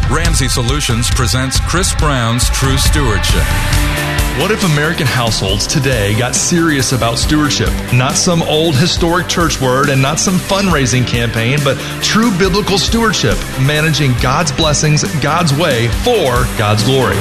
Ramsey Solutions presents Chris Brown's True Stewardship. What if American households today got serious about stewardship? Not some old historic church word and not some fundraising campaign, but true biblical stewardship, managing God's blessings God's way for God's glory.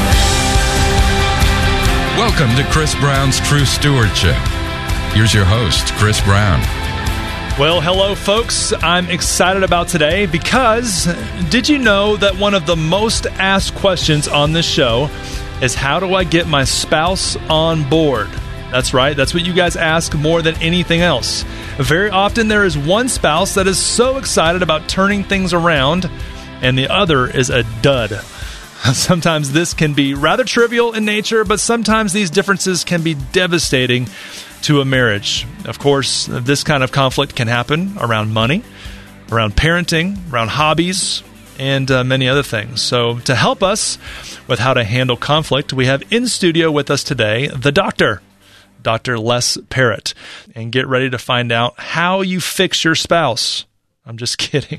Welcome to Chris Brown's True Stewardship. Here's your host, Chris Brown. Well, hello, folks. I'm excited about today because did you know that one of the most asked questions on this show is how do I get my spouse on board? That's right. That's what you guys ask more than anything else. Very often there is one spouse that is so excited about turning things around and the other is a dud. Sometimes this can be rather trivial in nature, but sometimes these differences can be devastating to a marriage. Of course, this kind of conflict can happen around money, around parenting, around hobbies, and many other things. So to help us with how to handle conflict, we have in studio with us today the doctor, Dr. Les Parrott. And get ready to find out how you fix your spouse. I'm just kidding.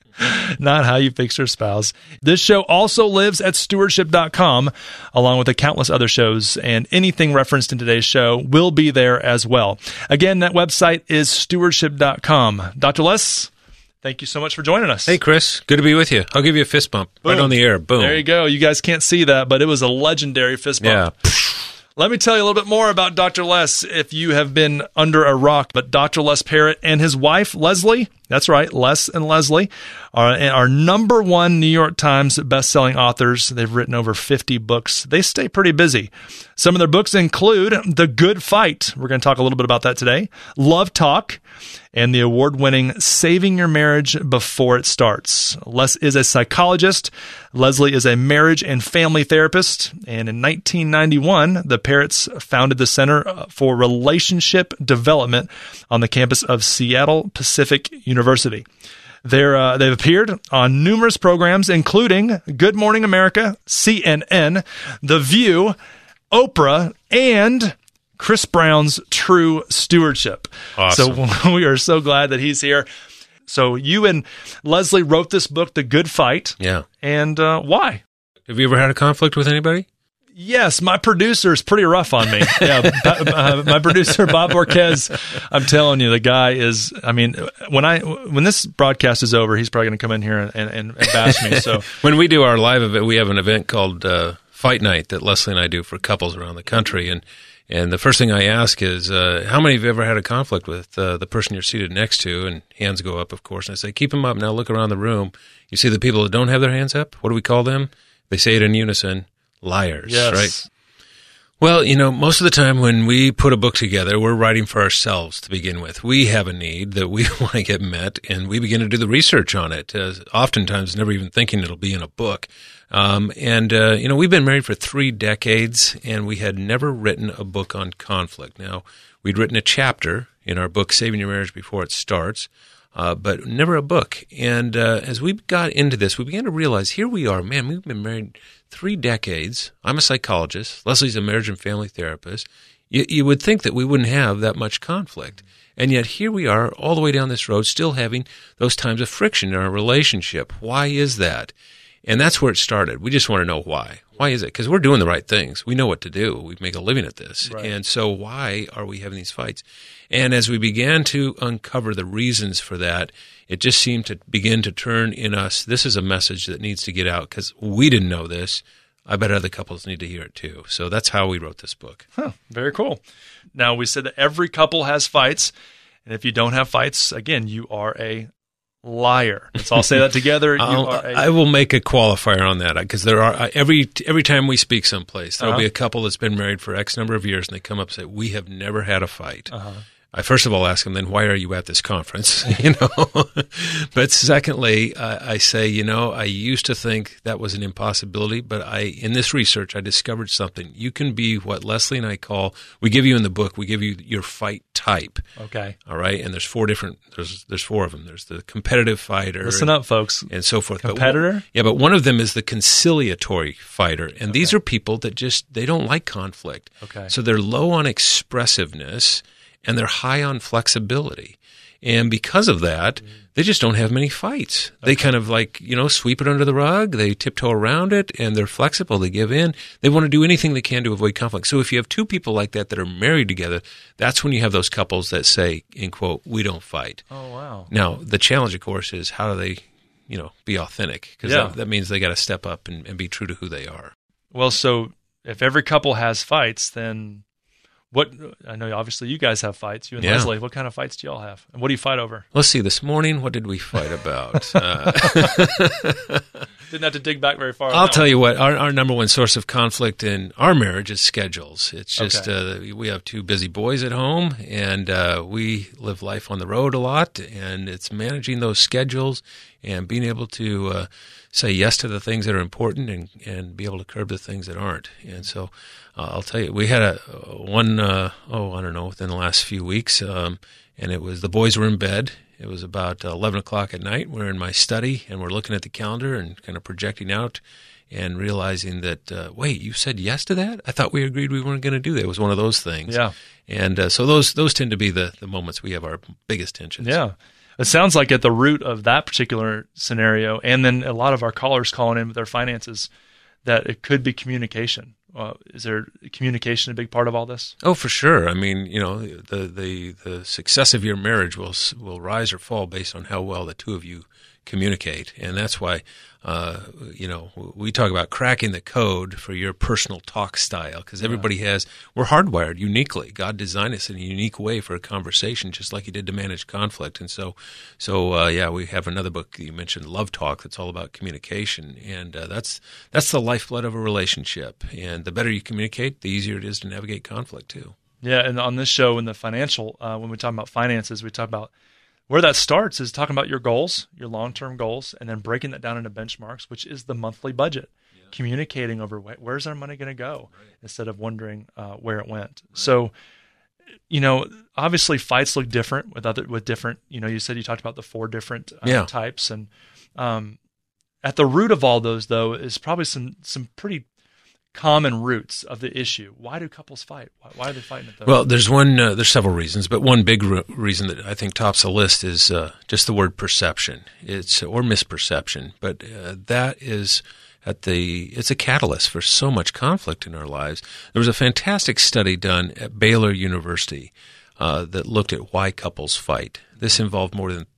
Not how you fix your spouse. This show also lives at stewardship.com, along with the countless other shows, and anything referenced in today's show will be there as well. Again, that website is stewardship.com. Dr. Les, thank you so much for joining us. Hey, Chris. Good to be with you. I'll give you a fist bump. Boom. Right on the air. Boom. There you go. You guys can't see that, but it was a legendary fist bump. Yeah. Let me tell you a little bit more about Dr. Les if you have been under a rock. But Dr. Les Parrott and his wife, Leslie, that's right, Les and Leslie, are number one New York Times bestselling authors. They've written over 50 books. They stay pretty busy. Some of their books include The Good Fight. We're going to talk a little bit about that today. Love Talk, and the award-winning Saving Your Marriage Before It Starts. Les is a psychologist. Leslie is a marriage and family therapist. And in 1991, the Parrotts founded the Center for Relationship Development on the campus of Seattle Pacific University. They've appeared on numerous programs, including Good Morning America, CNN, The View, Oprah, and Chris Brown's True Stewardship. Awesome. So we are so glad that he's here. So you and Leslie wrote this book, The Good Fight. Yeah. And why? Have you ever had a conflict with anybody? Yes, my producer is pretty rough on me. Yeah, my producer, Bob Borquez, I'm telling you, the guy is, I mean, when this broadcast is over, he's probably going to come in here and bash me. So when we do our live event, we have an event called Fight Night that Leslie and I do for couples around the country. And the first thing I ask is, how many of you ever had a conflict with the person you're seated next to? And hands go up, of course. And I say, keep them up. Now look around the room. You see the people that don't have their hands up? What do we call them? They say it in unison. Liars, yes. Right? Well, you know, most of the time when we put a book together, we're writing for ourselves to begin with. We have a need that we want to get met, and we begin to do the research on it, oftentimes never even thinking it'll be in a book. You know, we've been married for 3 decades, and we had never written a book on conflict. Now, we'd written a chapter in our book, Saving Your Marriage Before It Starts, but never a book. And as we got into this, we began to realize, here we are, man, we've been married 3 decades. I'm a psychologist. Leslie's a marriage and family therapist. You would think that we wouldn't have that much conflict. And yet here we are all the way down this road still having those times of friction in our relationship. Why is that? And that's where it started. We just want to know why. Why is it? Because we're doing the right things. We know what to do. We make a living at this. Right. And so why are we having these fights? And as we began to uncover the reasons for that, it just seemed to begin to turn in us, this is a message that needs to get out because we didn't know this. I bet other couples need to hear it too. So that's how we wrote this book. Huh, very cool. Now, we said that every couple has fights. And if you don't have fights, again, you are a liar. Let's all say that together. I will make a qualifier on that because there are every time we speak someplace, there'll be a couple that's been married for X number of years, and they come up and say, "We have never had a fight." I first of all ask them, then why are you at this conference? But secondly, I say, I used to think that was an impossibility, but in this research, I discovered something. You can be what Leslie and I call, we give you in the book, we give you your fight type. Okay. All right. And there's 4 of them. There's the competitive fighter. Listen up, folks. And so forth. Competitor? But one of them is the conciliatory fighter. And these are people that they don't like conflict. Okay. So they're low on expressiveness and they're high on flexibility. And because of that, they just don't have many fights. Okay. They kind of sweep it under the rug. They tiptoe around it, and they're flexible. They give in. They want to do anything they can to avoid conflict. So if you have two people like that are married together, that's when you have those couples that say, in quote, "We don't fight." Oh, wow. Now, the challenge, of course, is how do they, be authentic? Because that means they got to step up and be true to who they are. Well, so if every couple has fights, then I know obviously you guys have fights, you and Leslie. What kind of fights do y'all have? And what do you fight over? Let's see, this morning, what did we fight about? Didn't have to dig back very far. I'll tell you what, our number one source of conflict in our marriage is schedules. It's just we have two busy boys at home, and we live life on the road a lot, and it's managing those schedules and being able to say yes to the things that are important and be able to curb the things that aren't. And so I'll tell you, we had within the last few weeks, and it was the boys were in bed. It was about 11 o'clock at night. We're in my study, and we're looking at the calendar and kind of projecting out and realizing that, wait, you said yes to that? I thought we agreed we weren't going to do that. It was one of those things. Yeah. And so those tend to be the moments we have our biggest tensions. Yeah. It sounds like at the root of that particular scenario, and then a lot of our callers calling in with their finances, that it could be communication. Is there communication a big part of all this? Oh, for sure. I mean, the success of your marriage will rise or fall based on how well the two of you communicate, and that's why we talk about cracking the code for your personal talk style, because everybody we're hardwired uniquely. God designed us in a unique way for a conversation, just like He did to manage conflict. And so we have another book you mentioned, Love Talk, that's all about communication, and that's the lifeblood of a relationship. And the better you communicate, the easier it is to navigate conflict too. Yeah, and on this show, in the financial, when we talk about finances, we talk about where that starts is talking about your goals, your long-term goals, and then breaking that down into benchmarks, which is the monthly budget. Yeah. Communicating over where's our money going to go, instead of wondering where it went. Right. So, obviously fights look different with different. You said you talked about the 4 different types, and at the root of all those, though, is probably some pretty common roots of the issue. Why do couples fight? Why are they fighting at those? Well, there's several reasons, but one big reason that I think tops the list is just the word perception. Or misperception, but that is it's a catalyst for so much conflict in our lives. There was a fantastic study done at Baylor University that looked at why couples fight. This involved more than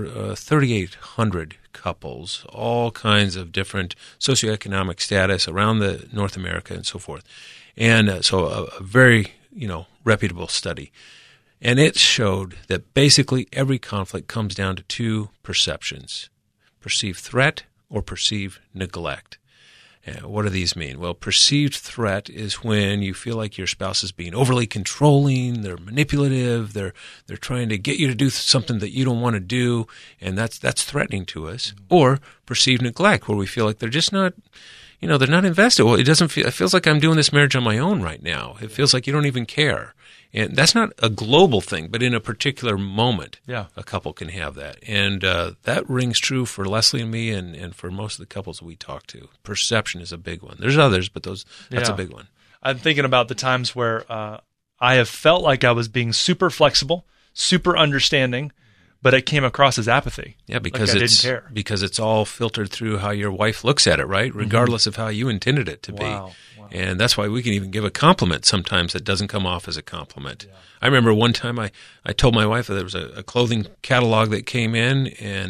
3,800 couples, all kinds of different socioeconomic status around the North America and so forth. And so a very, reputable study. And it showed that basically every conflict comes down to 2 perceptions: perceived threat or perceived neglect. What do these mean? Well, perceived threat is when you feel like your spouse is being overly controlling, they're manipulative, they're trying to get you to do something that you don't want to do, and that's threatening to us. Or perceived neglect, where we feel like they're just not, they're not invested. Well, it feels like I'm doing this marriage on my own right now. It feels like you don't even care. And that's not a global thing, but in a particular moment, a couple can have that. And that rings true for Leslie and me and for most of the couples we talk to. Perception is a big one. There's others, but that's a big one. I'm thinking about the times where I have felt like I was being super flexible, super understanding, but it came across as apathy. Yeah, because like I didn't care. Because it's all filtered through how your wife looks at it, right? Regardless of how you intended it to be. And that's why we can even give a compliment sometimes that doesn't come off as a compliment. Yeah. I remember one time I told my wife that there was a clothing catalog that came in,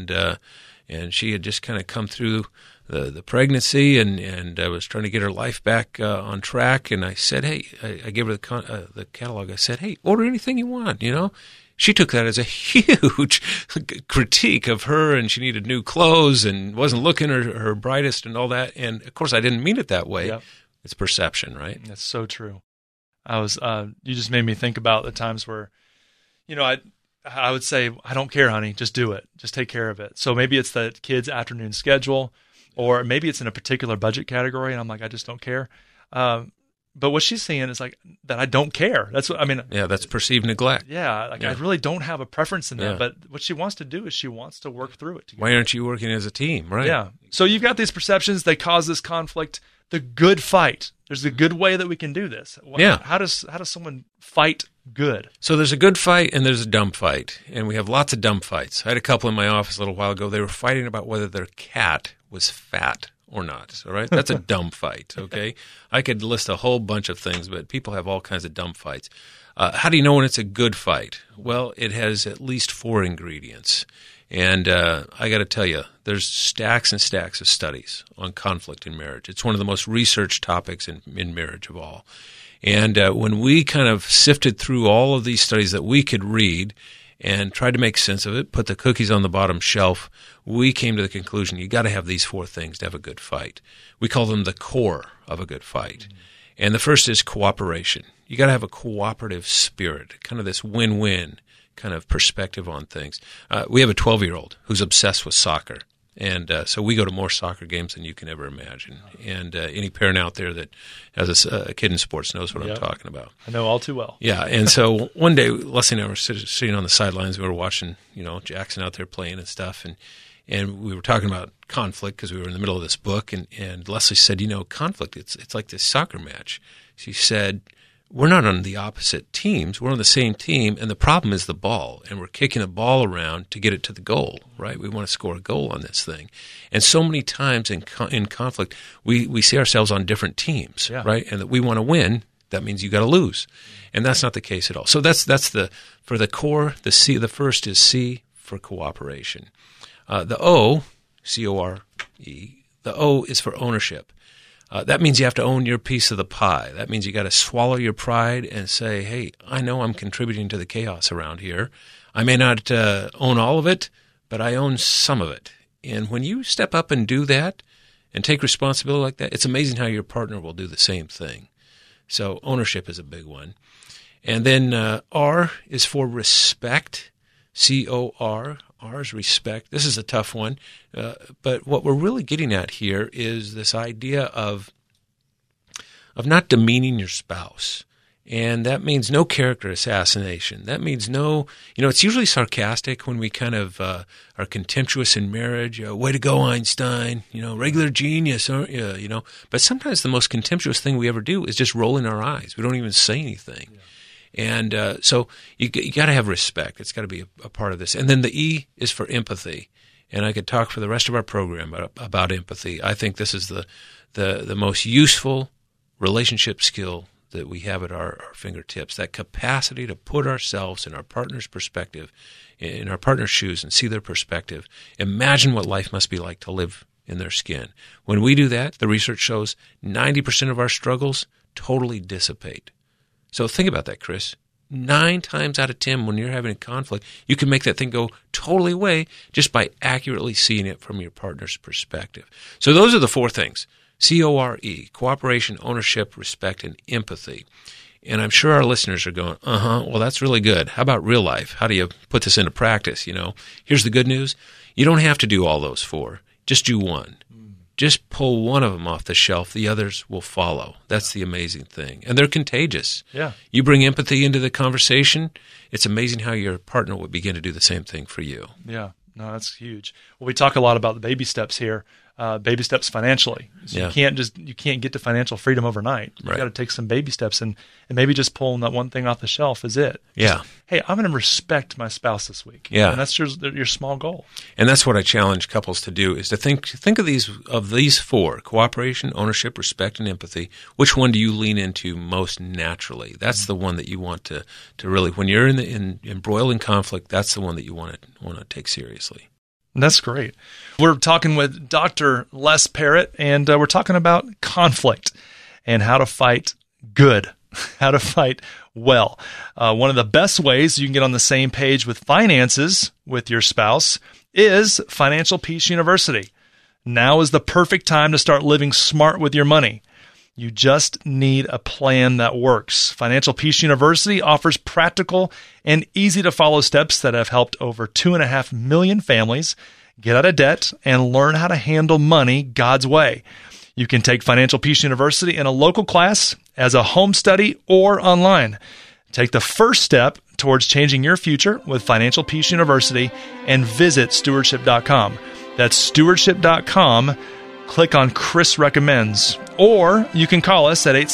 and she had just kind of come through the pregnancy and was trying to get her life back on track. And I said, hey, I gave her the catalog. I said, hey, order anything you want, She took that as a huge critique of her, and she needed new clothes and wasn't looking her brightest and all that. And, of course, I didn't mean it that way. Yep. It's perception, right? That's so true. You just made me think about the times where, I would say, I don't care, honey, just do it. Just take care of it. So maybe it's the kids' afternoon schedule, or maybe it's in a particular budget category, and I'm like, I just don't care. But what she's saying is like that I don't care. That's what I mean. Yeah, that's perceived neglect. Yeah, I really don't have a preference in that. Yeah. But what she wants to do is she wants to work through it together. Why aren't you working as a team, right? Yeah. So you've got these perceptions. They cause this conflict. the good fight. There's a good way that we can do this. Yeah. How does someone fight good? So there's a good fight and there's a dumb fight, and we have lots of dumb fights. I had a couple in my office a little while ago. They were fighting about whether their cat was fat or not. All right, that's a dumb fight. Okay, I could list a whole bunch of things, but people have all kinds of dumb fights. How do you know when it's a good fight? Well, it has at least 4 ingredients. And I got to tell you, there's stacks and stacks of studies on conflict in marriage. It's one of the most researched topics in marriage of all. And when we kind of sifted through all of these studies that we could read and tried to make sense of it, put the cookies on the bottom shelf, we came to the conclusion you got to have these 4 things to have a good fight. We call them the core of a good fight. And the first is cooperation. You got to have a cooperative spirit, kind of this win-win kind of perspective on things. We have a 12-year-old who's obsessed with soccer. And so we go to more soccer games than you can ever imagine. And any parent out there that has a kid in sports knows what I'm talking about. I know all too well. Yeah. And so one day, Leslie and I were sitting on the sidelines. We were watching, Jackson out there playing and stuff. And we were talking about conflict because we were in the middle of this book. And Leslie said, conflict, it's like this soccer match. She said, we're not on the opposite teams. We're on the same team, and the problem is the ball, and we're kicking the ball around to get it to the goal, right? We want to score a goal on this thing. And so many times in conflict, we see ourselves on different teams, right? And that we want to win, that means you got to lose. And that's not the case at all. So that's for the core, the first is C for cooperation. The O, C-O-R-E, the O is for ownership. That means you have to own your piece of the pie. That means you got to swallow your pride and say, hey, I know I'm contributing to the chaos around here. I may not own all of it, but I own some of it. And when you step up and do that and take responsibility like that, it's amazing how your partner will do the same thing. So ownership is a big one. And then R is for respect, C-O-R. R is respect. This is a tough one, but what we're really getting at here is this idea of not demeaning your spouse. And that means no character assassination. That means no, it's usually sarcastic when we kind of are contemptuous in marriage. Way to go, Einstein, regular genius, aren't you? But sometimes the most contemptuous thing we ever do is just rolling our eyes. We don't even say anything. Yeah. And so you got to have respect. It's got to be a part of this. And then the E is for empathy. And I could talk for the rest of our program about empathy. I think this is the most useful relationship skill that we have at our fingertips, that capacity to put ourselves in our partner's perspective, in our partner's shoes, and see their perspective. Imagine what life must be like to live in their skin. When we do that, the research shows 90% of our struggles totally dissipate. So think about that, Chris. 9 times out of 10, when you're having a conflict, you can make that thing go totally away just by accurately seeing it from your partner's perspective. So those are the 4 things: C-O-R-E, cooperation, ownership, respect, and empathy. And I'm sure our listeners are going, well, that's really good. How about real life? How do you put this into practice? Here's the good news. You don't have to do all those 4. Just do one. Just pull one of them off the shelf. The others will follow. That's the amazing thing. And they're contagious. Yeah. You bring empathy into the conversation, it's amazing how your partner will begin to do the same thing for you. Yeah. No, that's huge. Well, we talk a lot about the baby steps here, baby steps financially. So you can't get to financial freedom overnight. You've got to take some baby steps, and maybe just pulling that one thing off the shelf is it. Just, hey, I'm going to respect my spouse this week. Yeah. And that's your small goal. And that's what I challenge couples to do, is to think of these 4: cooperation, ownership, respect, and empathy. Which one do you lean into most naturally? That's the one that you want to really, when you're embroiled in conflict, that's the one that you want to take seriously. That's great. We're talking with Dr. Les Parrott, and we're talking about conflict and how to fight good, how to fight well. One of the best ways you can get on the same page with finances with your spouse is Financial Peace University. Now is the perfect time to start living smart with your money. You just need a plan that works. Financial Peace University offers practical and easy-to-follow steps that have helped over 2.5 million families get out of debt and learn how to handle money God's way. You can take Financial Peace University in a local class, as a home study, or online. Take the first step towards changing your future with Financial Peace University and visit stewardship.com. That's stewardship.com. Click on Chris Recommends, or you can call us at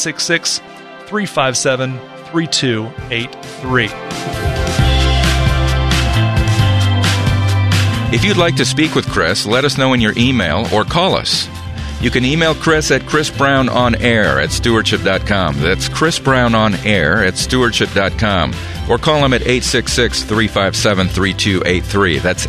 866-357-3283. If you'd like to speak with Chris, let us know in your email or call us. You can email Chris at chrisbrownonair@stewardship.com. That's chrisbrownonair@stewardship.com. Or call him at 866-357-3283. That's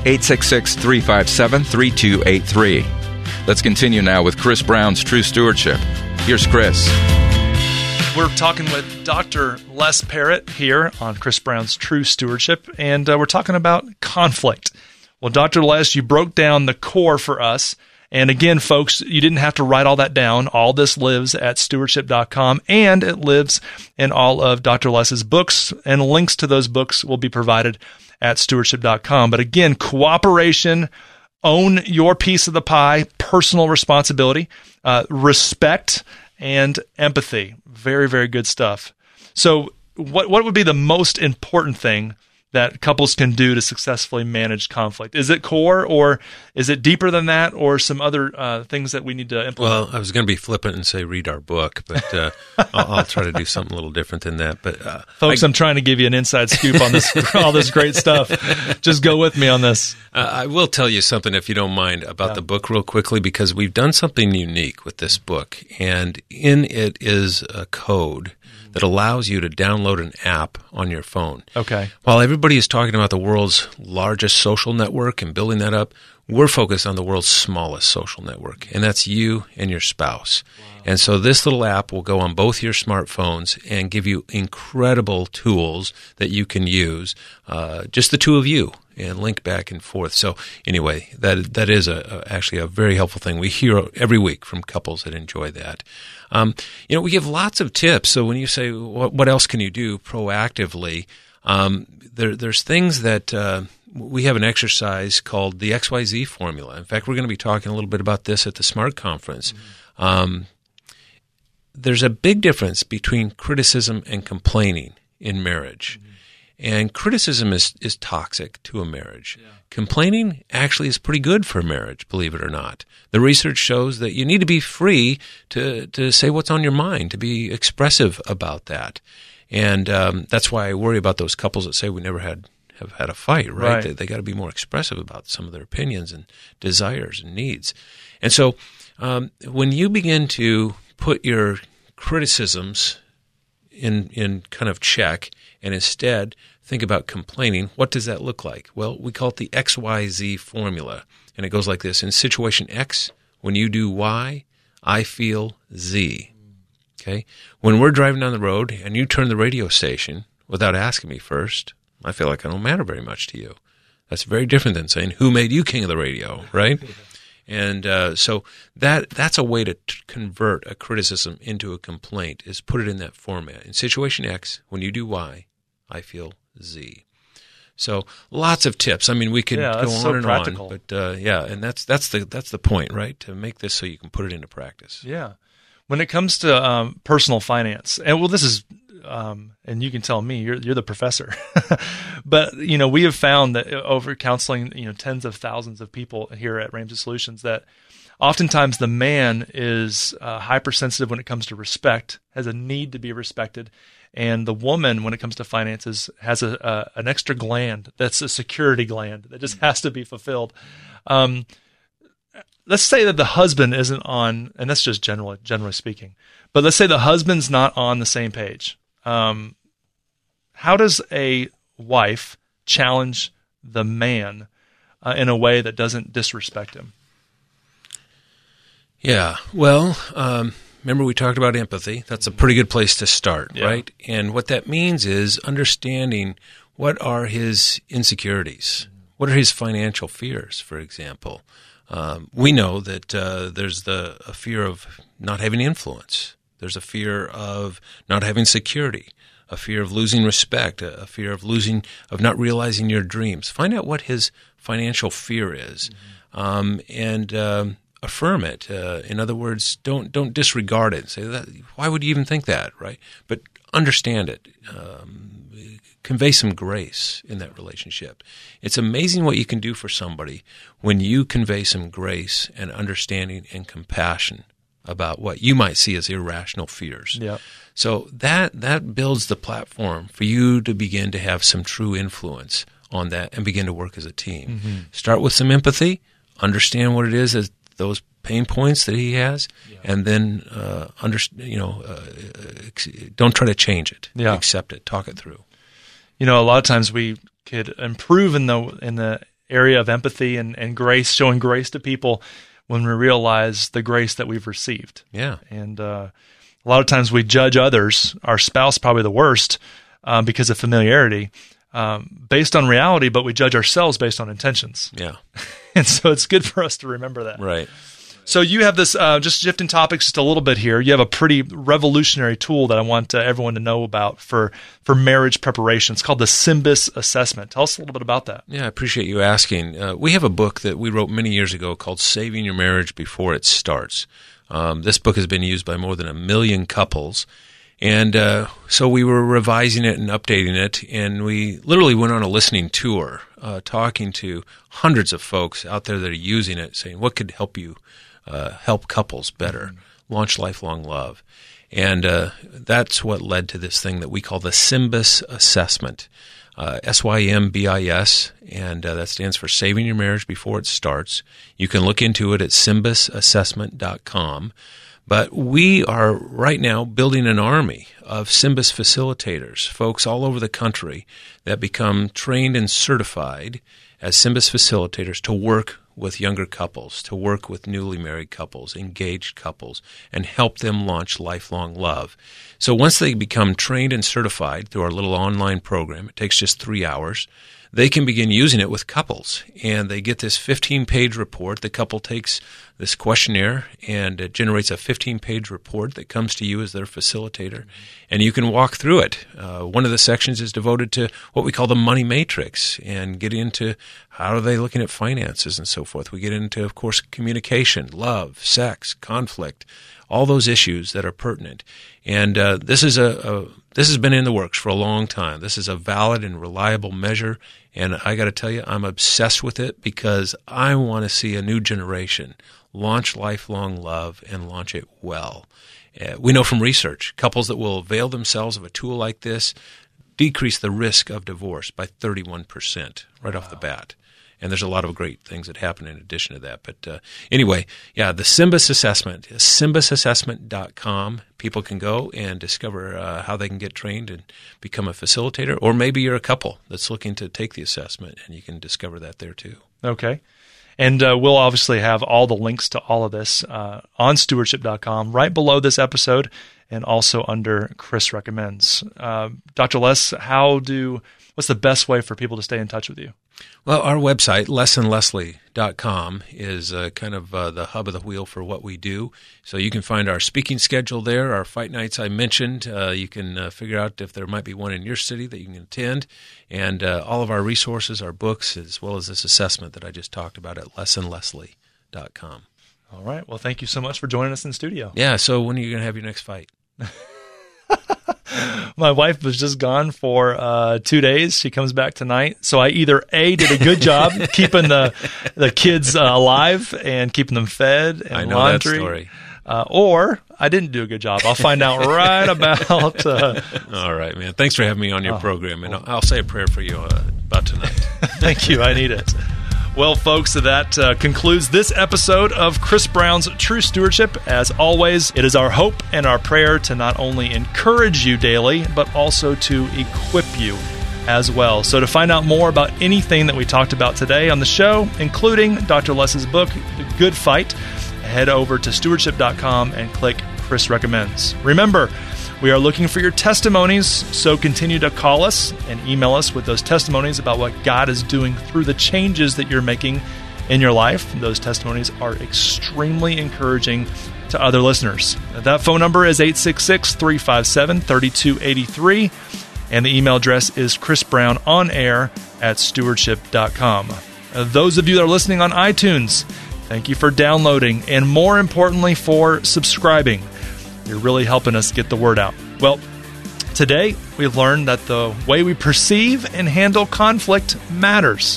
866-357-3283. Let's continue now with Chris Brown's True Stewardship. Here's Chris. We're talking with Dr. Les Parrott here on Chris Brown's True Stewardship, and we're talking about conflict. Well, Dr. Les, you broke down the core for us. And again, folks, you didn't have to write all that down. All this lives at stewardship.com, and it lives in all of Dr. Les's books, and links to those books will be provided at stewardship.com. But again, cooperation, own your piece of the pie, personal responsibility, respect, and empathy. Very, very good stuff. So what would be the most important thing that couples can do to successfully manage conflict? Is it core, or is it deeper than that, or some other things that we need to implement? Well, I was going to be flippant and say read our book, but I'll try to do something a little different than that. But folks, I'm trying to give you an inside scoop on this, all this great stuff. Just go with me on this. I will tell you something, if you don't mind, about the book real quickly, because we've done something unique with this book, and in it is a code that allows you to download an app on your phone. Okay. While everybody is talking about the world's largest social network and building that up, we're focused on the world's smallest social network, and that's you and your spouse. Wow. And so this little app will go on both your smartphones and give you incredible tools that you can use, just the two of you, and link back and forth. So anyway, that is actually a very helpful thing. We hear every week from couples that enjoy that. We give lots of tips. So when you say, what else can you do proactively? There's things that we have an exercise called the XYZ formula. In fact, we're going to be talking a little bit about this at the SMART conference. Mm-hmm. There's a big difference between criticism and complaining in marriage. Mm-hmm. And criticism is toxic to a marriage. Yeah. Complaining actually is pretty good for a marriage, believe it or not. The research shows that you need to be free to say what's on your mind, to be expressive about that. And that's why I worry about those couples that say we never have had a fight, right? They got to be more expressive about some of their opinions and desires and needs. And so when you begin to put your criticisms in kind of check and instead think about complaining, what does that look like? Well, we call it the XYZ formula, and it goes like this. In situation X, when you do Y, I feel Z. Okay? When we're driving down the road and you turn the radio station without asking me first, I feel like I don't matter very much to you. That's very different than saying, who made you king of the radio, right? And so that's a way to convert a criticism into a complaint, is put it in that format. In situation X, when you do Y, I feel Z. So lots of tips. I mean, we could go on and practical. On, but and that's the point, right? To make this so you can put it into practice. Yeah. When it comes to personal finance, and well, this is, and you can tell me, you're the professor, but we have found that over counseling, tens of thousands of people here at Ramsey Solutions, that oftentimes the man is hypersensitive when it comes to respect, has a need to be respected. And the woman, when it comes to finances, has an extra gland that's a security gland that just has to be fulfilled. Let's say that the husband isn't on, and that's just generally speaking, but let's say the husband's not on the same page. How does a wife challenge the man in a way that doesn't disrespect him? Yeah, well, remember we talked about empathy. That's a pretty good place to start, right? And what that means is understanding what are his insecurities. What are his financial fears, for example? We know that there's a fear of not having influence. There's a fear of not having security, a fear of losing respect, a fear of not realizing your dreams. Find out what his financial fear is, and affirm it. In other words, don't disregard it. Say that. Why would you even think that, right? But understand it. Convey some grace in that relationship. It's amazing what you can do for somebody when you convey some grace and understanding and compassion about what you might see as irrational fears. Yeah. So that builds the platform for you to begin to have some true influence on that and begin to work as a team. Mm-hmm. Start with some empathy, understand what it is as those pain points that he has, and then don't try to change it. Yeah. Accept it, talk it through. A lot of times we could improve in the area of empathy and grace, showing grace to people when we realize the grace that we've received. Yeah. And a lot of times we judge others, our spouse probably the worst, because of familiarity, based on reality, but we judge ourselves based on intentions. Yeah. And so it's good for us to remember that. Right. So you have this, just shifting topics just a little bit here, you have a pretty revolutionary tool that I want everyone to know about for marriage preparation. It's called the SYMBIS Assessment. Tell us a little bit about that. Yeah, I appreciate you asking. We have a book that we wrote many years ago called Saving Your Marriage Before It Starts. This book has been used by more than 1 million couples. And so we were revising it and updating it, and we literally went on a listening tour, talking to hundreds of folks out there that are using it, saying, what could help you help couples better, launch lifelong love? And that's what led to this thing that we call the SYMBIS Assessment, SYMBIS, and that stands for Saving Your Marriage Before It Starts. You can look into it at symbisassessment.com. But we are right now building an army of SYMBIS facilitators, folks all over the country that become trained and certified as SYMBIS facilitators to work with younger couples, to work with newly married couples, engaged couples, and help them launch lifelong love. So once they become trained and certified through our little online program, it takes just 3 hours, they can begin using it with couples, and they get this 15-page report. The couple takes this questionnaire, and it generates a 15-page report that comes to you as their facilitator, and you can walk through it. One of the sections is devoted to what we call the money matrix, and get into how are they looking at finances and so forth. We get into, of course, communication, love, sex, conflict, all those issues that are pertinent. And this has been in the works for a long time. This is a valid and reliable measure, and I got to tell you, I'm obsessed with it because I want to see a new generation launch lifelong love and launch it well. We know from research, couples that will avail themselves of a tool like this decrease the risk of divorce by 31% right off the bat. And there's a lot of great things that happen in addition to that. But anyway, yeah, the SYMBIS Assessment, symbisassessment.com. People can go and discover how they can get trained and become a facilitator. Or maybe you're a couple that's looking to take the assessment, and you can discover that there too. Okay. And we'll obviously have all the links to all of this on stewardship.com right below this episode and also under Chris Recommends. Dr. Les, what's the best way for people to stay in touch with you? Well, our website, lesandleslie.com, is kind of the hub of the wheel for what we do. So you can find our speaking schedule there, our fight nights I mentioned. You can figure out if there might be one in your city that you can attend. And all of our resources, our books, as well as this assessment that I just talked about at lesandleslie.com. All right. Well, thank you so much for joining us in the studio. Yeah. So when are you going to have your next fight? My wife was just gone for 2 days. She comes back tonight. So I either A, did a good job keeping the kids alive and keeping them fed and I know laundry. That story. Or I didn't do a good job. I'll find out right about. All right, man. Thanks for having me on your program. And I'll say a prayer for you about tonight. Thank you. I need it. Well, folks, that concludes this episode of Chris Brown's True Stewardship. As always, it is our hope and our prayer to not only encourage you daily, but also to equip you as well. So to find out more about anything that we talked about today on the show, including Dr. Les's book, The Good Fight, head over to stewardship.com and click Chris Recommends. Remember, we are looking for your testimonies, so continue to call us and email us with those testimonies about what God is doing through the changes that you're making in your life. Those testimonies are extremely encouraging to other listeners. That phone number is 866-357-3283, and the email address is chrisbrownonair@stewardship.com. Those of you that are listening on iTunes, thank you for downloading, and more importantly, for subscribing. You're really helping us get the word out. Well, today we've learned that the way we perceive and handle conflict matters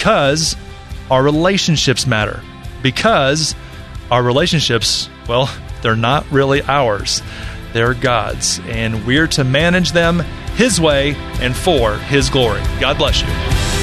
because our relationships matter. Because our relationships, well, they're not really ours. They're God's, and we're to manage them His way and for His glory. God bless you.